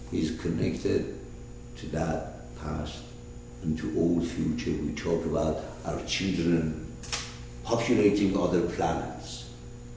is connected to that past and to old future. We talk about our children populating other planets.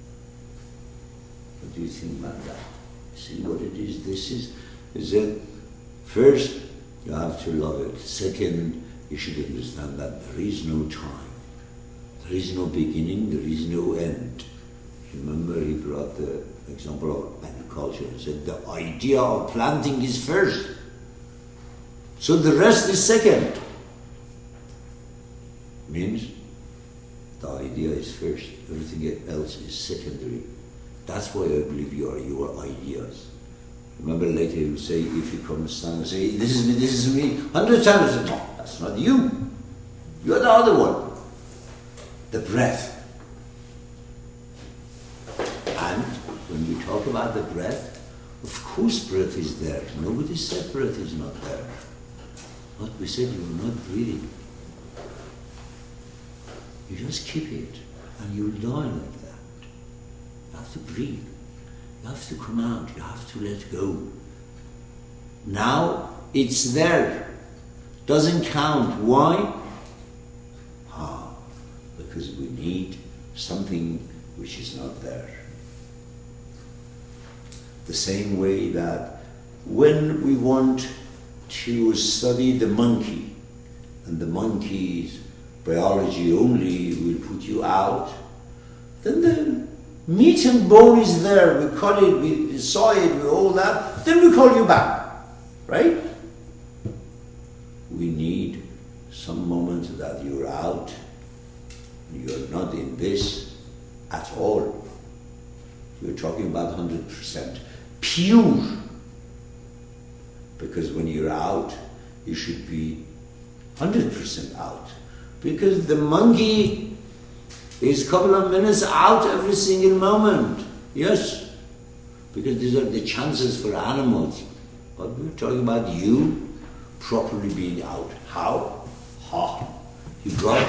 What do you think about that? See what it is? This is it. First, you have to love it. Second, you should understand that there is no time. There is no beginning, there is no end. Remember, he brought the example of agriculture and said the idea of planting is first. So the rest is second. Means the idea is first, everything else is secondary. That's why I believe you are your ideas. Remember later he will say, if you come and stand and say, this is me, 100 times, I say, no, that's not you. You're the other one. The breath. And when we talk about the breath, of course breath is there. Nobody said breath is not there. But we said you are not breathing. You just keep it and you will die like that. You have to breathe. You have to come out. You have to let go. Now it's there. Doesn't count. Why? Because we need something which is not there. The same way that when we want to study the monkey, and the monkey's biology only will put you out, then the meat and bone is there. We cut it, we saw it, we all that, then we call you back. Right? We need some moment that you're out, you're not in this at all. We're talking about 100%. Pure. Because when you're out, you should be 100% out. Because the monkey is a couple of minutes out every single moment. Yes. Because these are the chances for animals. But we're talking about you properly being out. How? You got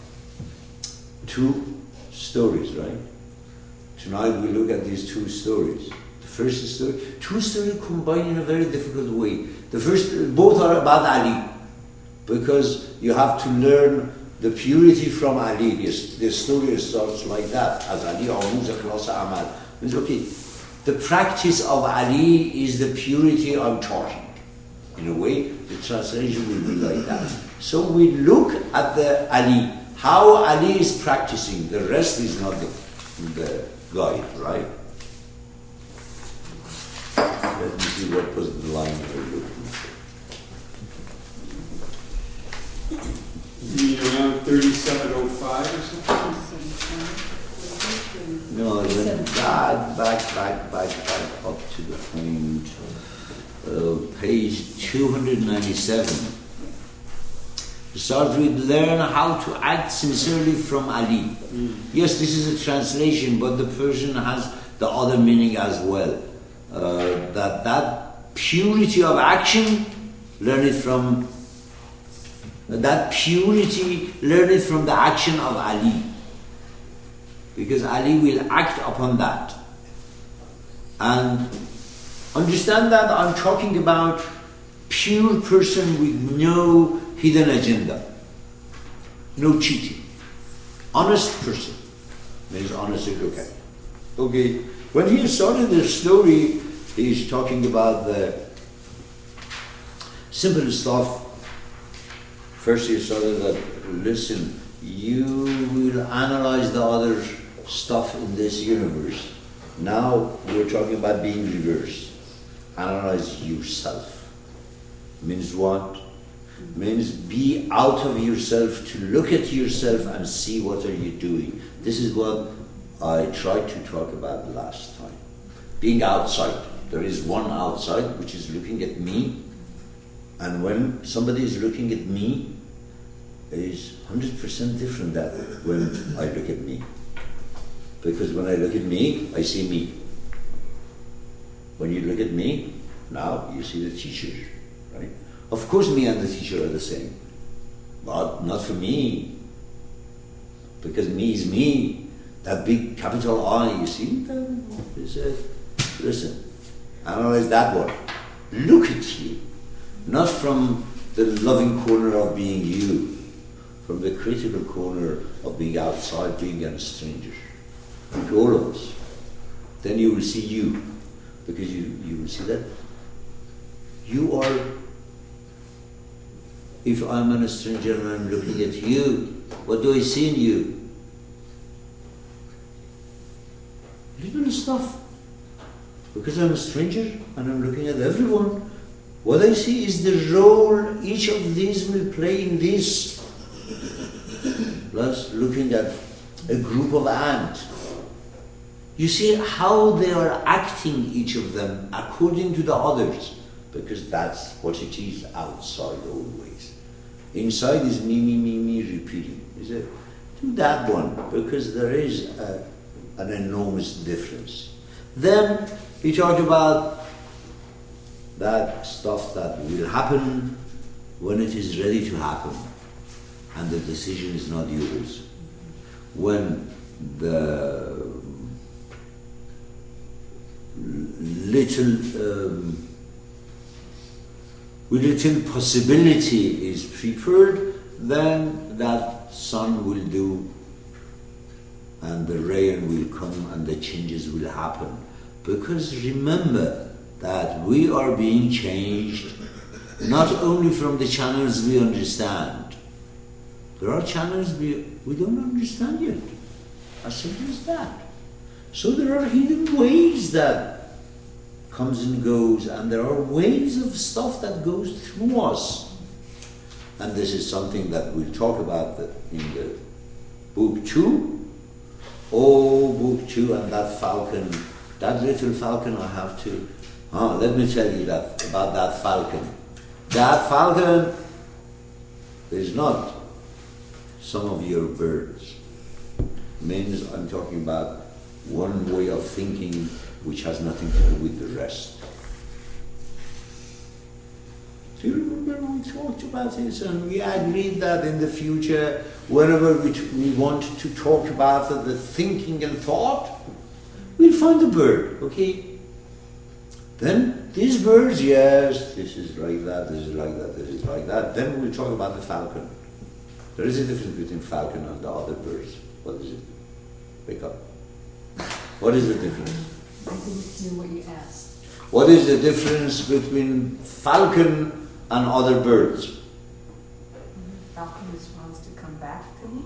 two stories, right? Tonight we look at these two stories. The first story, two stories combined in a very difficult way. The first, both are about Ali, because you have to learn the purity from Ali. The story starts like that, as Ali Amuz Ikhlas Amal. Means, okay, the practice of Ali is the purity I'm talking. In a way, the translation will be like that. So we look at the Ali, how Ali is practicing. The rest is not the guide, right? Let me see what was the line we're looking for. You mean around 3705 or something? No, then back up to the point. Page 297. Start with learn how to act sincerely from Ali. Yes, this is a translation, but the Persian has the other meaning as well. That purity of action, learn it from the action of Ali. Because Ali will act upon that. And understand that I'm talking about pure person with no hidden agenda, no cheating, honest person. Means honest and okay. Okay, when he started the story, he's talking about the simple stuff. First he started that, listen, you will analyze the other stuff in this universe. Now we're talking about being reversed. Analyze yourself. Means what? Means be out of yourself, to look at yourself and see what are you doing. This is what I tried to talk about last time. Being outside. There is one outside which is looking at me, and when somebody is looking at me, it is 100% different than when I look at me. Because when I look at me, I see me. When you look at me, now you see the teacher, right? Of course me and the teacher are the same, but not for me. Because me is me. That big capital I, you see? He said, listen, analyze that one. look at you, not from the loving corner of being you, from the critical corner of being outside, being a stranger, to all of us. Then you will see you, because you will see that you are, if I'm a stranger and I'm looking at you, what do I see in you? Little stuff. Because I'm a stranger and I'm looking at everyone, what I see is the role each of these will play in this. Plus looking at a group of ants. You see how they are acting, each of them, according to the others. Because that's what it is outside always. Inside is me repeating. Is it? Do that one, because there is an enormous difference. Then we talk about that stuff that will happen when it is ready to happen, and the decision is not yours. When the little possibility is prepared, then that sun will do, and the rain will come, and the changes will happen. Because remember that we are being changed not only from the channels we understand. There are channels we don't understand yet. As simple as that. So there are hidden waves that comes and goes, and there are waves of stuff that goes through us. And this is something that we'll talk about in the book 2. Oh, book 2, and that falcon, that little falcon, I have to, let me tell you about that falcon. That falcon is not some of your birds. Means I'm talking about one way of thinking which has nothing to do with the rest. Do you remember we talked about this, and we agreed that in the future, whenever we want to talk about the thinking and thought, we'll find a bird, okay? Then these birds, yes, this is like that, this is like that, this is like that. Then we'll talk about the falcon. There is a difference between falcon and the other birds. What is it? Wake up. What is the difference? I didn't hear what you asked. What is the difference between falcon and other birds? Falcon responds to come back to me?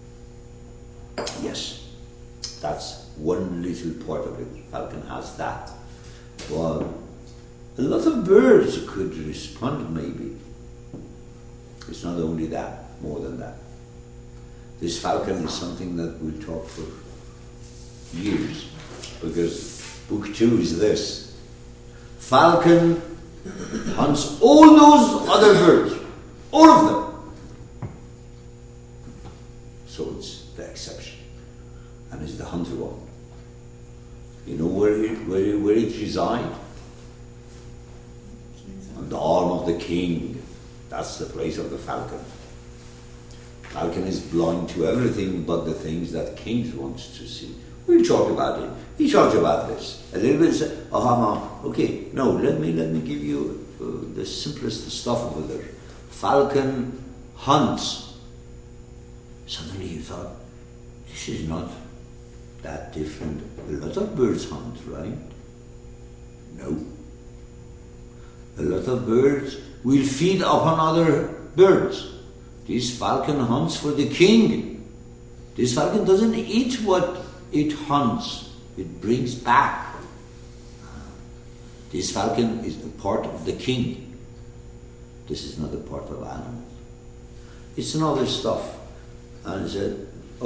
Yes. That's one little part of it. Falcon has that. Well, a lot of birds could respond maybe. It's not only that, more than that. This falcon is something that we'll talk for years, because book 2 is this. Falcon hunts all those other birds, all of them. So it's the exception, and it's the hunter one. You know where it resides? On the arm of the king. That's the place of the falcon. Falcon is blind to everything but the things that kings want to see. We'll talk about it. He talked about this a little bit. Okay. No, let me give you the simplest stuff over there. Falcon hunts. Suddenly you thought, this is not that different. A lot of birds hunt, right? No. A lot of birds will feed upon other birds. This falcon hunts for the king. This falcon doesn't eat what it hunts. It brings back. This falcon is a part of the king. This is not a part of animals. It's another stuff. And he said,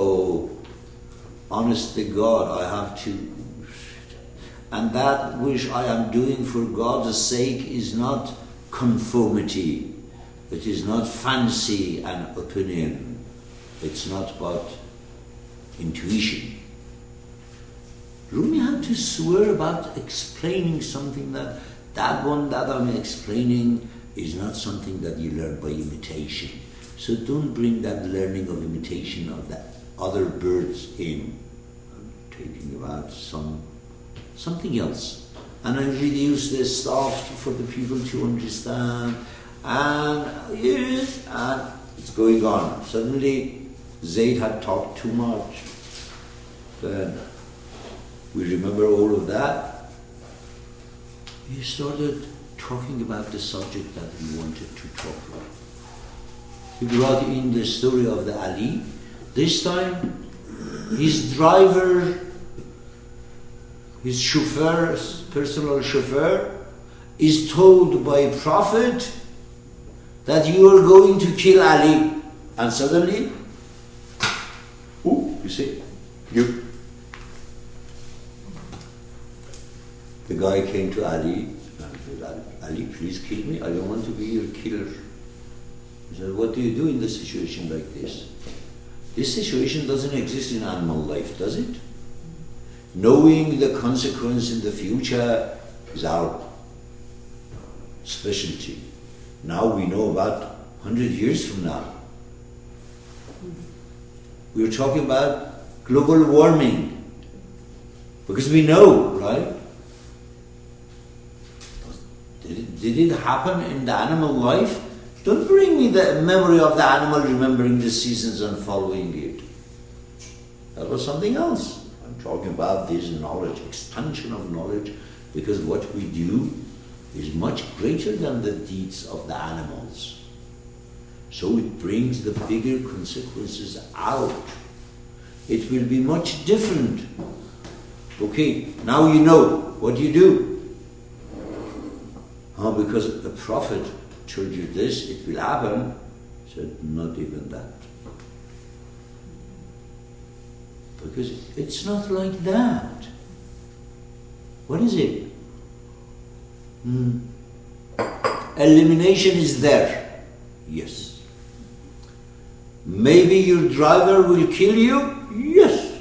honest to God, I have to. And that which I am doing for God's sake is not conformity. It is not fancy and opinion. It's not but intuition. Rumi had to swear about explaining something that one that I'm explaining is not something that you learn by imitation. So don't bring that learning of imitation of the other birds in. I'm talking about something else. and I reduce the stuff for the people to understand, and yes, and it's going on. Suddenly, Zayd had talked too much. Then we remember all of that. He started talking about the subject that he wanted to talk about. He brought in the story of the Ali. This time, his driver, his chauffeur, his personal chauffeur, is told by a prophet that you are going to kill Ali. And suddenly, you see, the guy came to Ali and said, Ali, please kill me. I don't want to be your killer. He said, what do you do in the situation like this? This situation doesn't exist in animal life, does it? Knowing the consequence in the future is our specialty. Now we know about 100 years from now. We're talking about global warming. Because we know, right? Did it happen in the animal life? Don't bring me the memory of the animal remembering the seasons and following it. That was something else. I'm talking about this knowledge, expansion of knowledge, because what we do is much greater than the deeds of the animals. So it brings the bigger consequences out. It will be much different. Okay, now you know what you do. Because a prophet told you this, it will happen. Said, not even that. Because it's not like that. What is it? Elimination is there. Yes. Maybe your driver will kill you? Yes.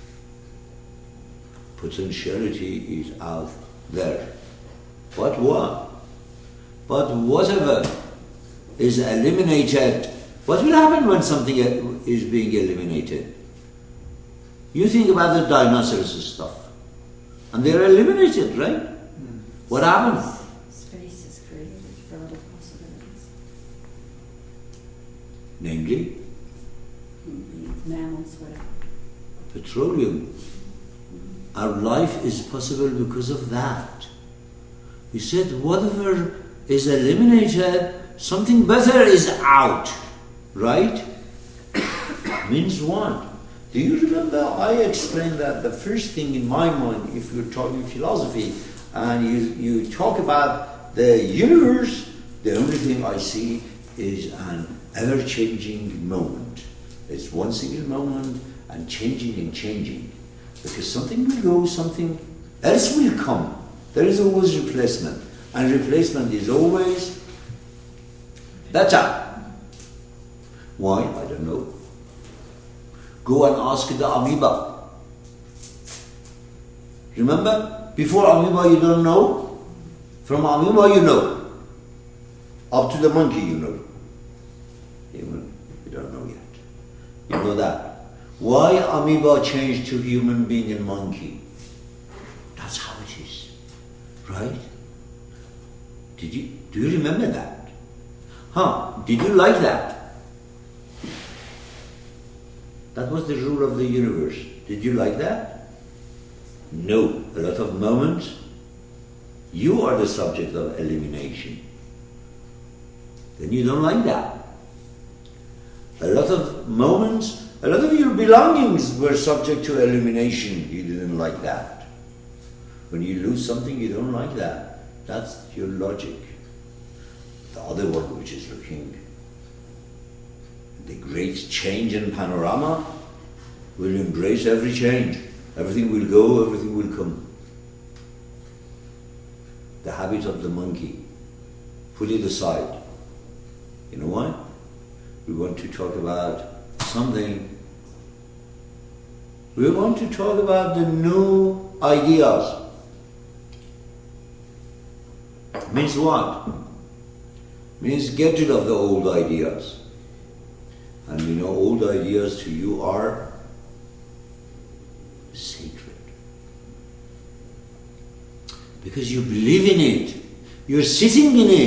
Potentiality is out there. But what? But whatever is eliminated, what will happen when something is being eliminated? You think about the dinosaurs stuff, and they're eliminated, right? What happens? Space is created for other possibilities. Namely? Mammals, whatever. Petroleum. Our life is possible because of that. He said, whatever is eliminated, something better is out. Right? Means what? Do you remember I explained that the first thing in my mind, if you're talking philosophy, and you talk about the universe, the only thing I see is an ever-changing moment. It's one single moment and changing. Because something will go, something else will come. There is always replacement. And replacement is always better. Why? I don't know. Go and ask the amoeba. Remember? Before amoeba you don't know. From amoeba you know. Up to the monkey you know. Human, you don't know yet. You know that. Why amoeba changed to human being and monkey? That's how it is. Right? Do you remember that? Did you like that? That was the rule of the universe. Did you like that? No. A lot of moments, you are the subject of elimination. Then you don't like that. A lot of moments, a lot of your belongings were subject to elimination. You didn't like that. When you lose something, you don't like that. That's your logic. The other one, which is looking the great change in panorama, will embrace every change. Everything will go, everything will come. The habit of the monkey. Put it aside. You know why? We want to talk about something. We want to talk about the new ideas. Means what? Means get rid of the old ideas. And you know, old ideas to you are sacred. Because you believe in it. You're sitting in it.